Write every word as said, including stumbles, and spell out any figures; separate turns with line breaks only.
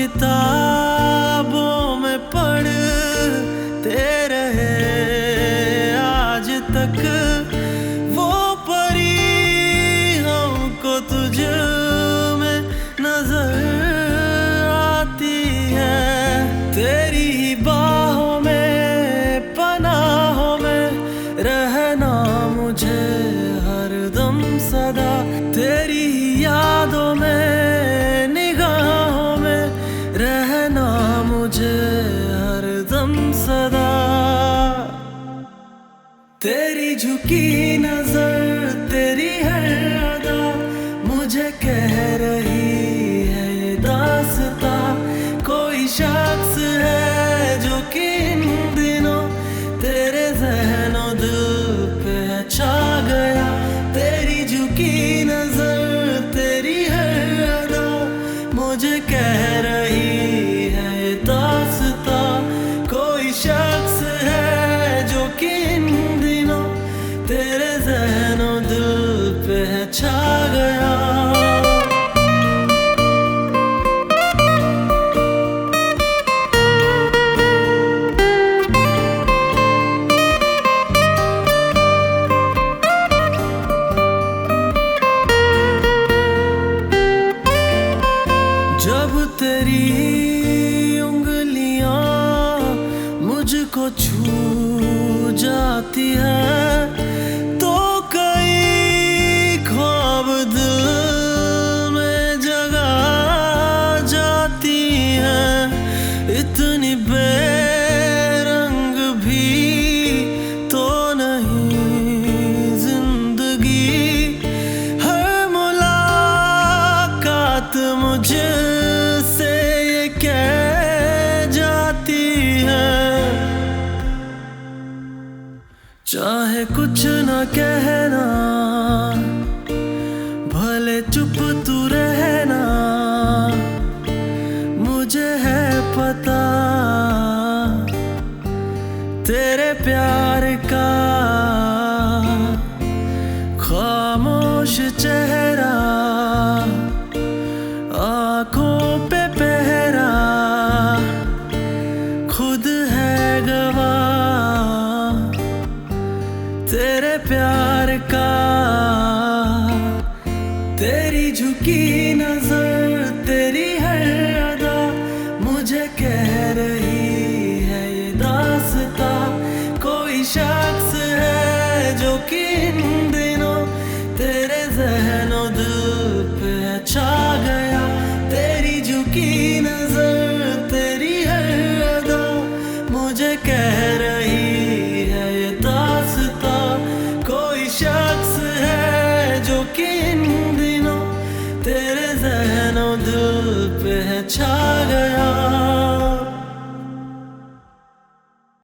किताबों में पढ़ते रहे आज तक, वो परी हमको तुझ में नजर आती है। तेरी बाहों में पनाहों में रहना मुझे हरदम सदा, तेरी यादों में रहना मुझे हरदम सदा। तेरी झुकी नजर तेरी हर अदा मुझे कह रही है ये दास्तां। कोई शख्स है जो कि इन दिनों तेरे ज़हनो दिल पे छा गया। तेरी झुकी नजर तेरी हर अदा मुझे कह रही शख्स है जो कि इन दिनों तेरे ज़हनो दिल पे छा गया। जब तेरी मुझको छू जाती है तो कई ख्वाब दिल में जगा जाती हैं। इतनी बेरंग भी तो नहीं जिंदगी, हर मुलाकात मुझसे ये कह जाती है। चाहे कुछ न कहना भले चुप तू रहना, मुझे है पता तेरे प्यार का खामोश चेहरा, आँखों पे पहरा खुद है गवाह तेरे प्यार का। तेरी झुकी नजर तेरी हर अदा मुझे कह रही है ये दास्तां। कोई शख्स है जो कि इन दिनों तेरे ज़हनो दिल पे छा गया। तेरी झुकी नजर तेरी हर अदा मुझे कह रही है ये दास्तां। कोई शख्स है जो कि इन दिनों तेरे ज़हनो दिल पे छा